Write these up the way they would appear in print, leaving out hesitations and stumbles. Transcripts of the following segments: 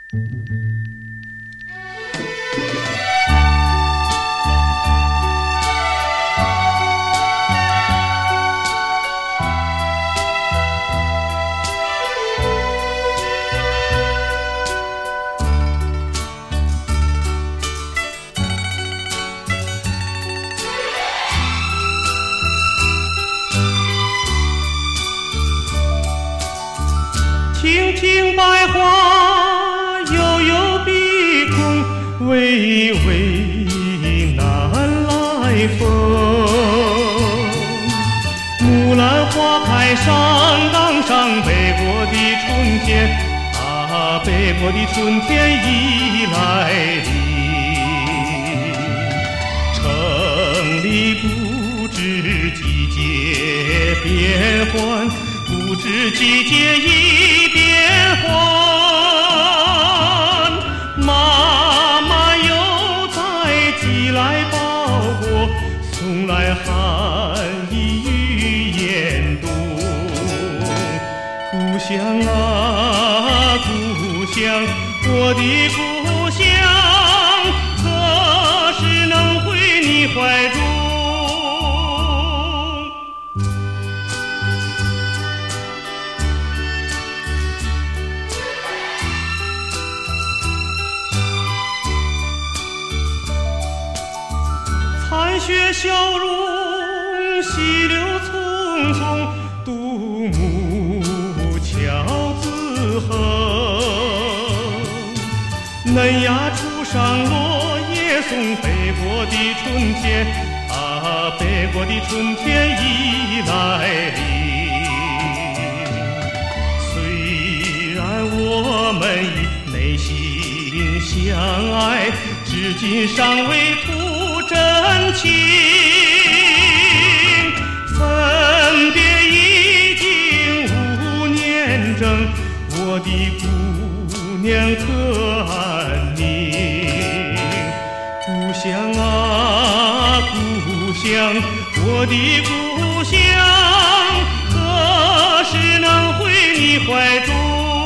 青青百花悠悠碧空，微微南来风。木兰花开上岗上，北国的春天啊，北国的春天已来临。城里不知季节变换，不知季节已变换，妈妈又在寄来包裹，送来寒衣与严冬。故乡啊故乡，我的故乡，何时能回你怀中？残雪消融，细流匆匆，独木桥自横。嫩芽初上落叶送，北国的春天啊，北国的春天已来临。虽然我们已内心相爱，至今尚未真情，分别已经5年整，我的姑娘可安宁？故乡啊故乡，我的故乡，何时能回你怀中？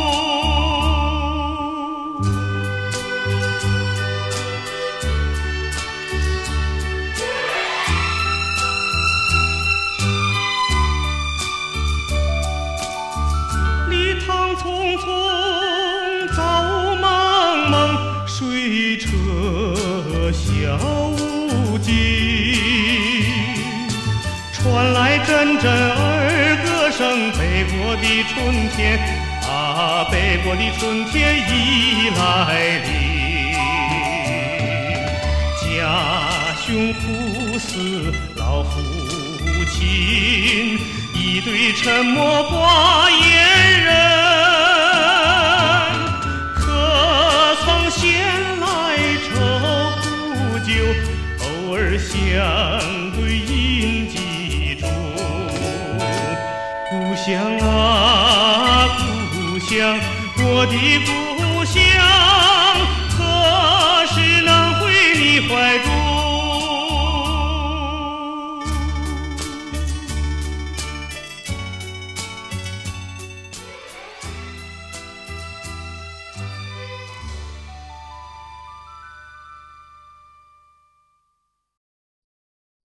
匆匆朝茫茫，水车小无尽，传来阵阵儿歌声。北国的春天啊，北国的春天已来临。家兄苦死老父亲，一对沉默寡言人。偶尔相对饮几盅，故乡啊故乡，我的故乡。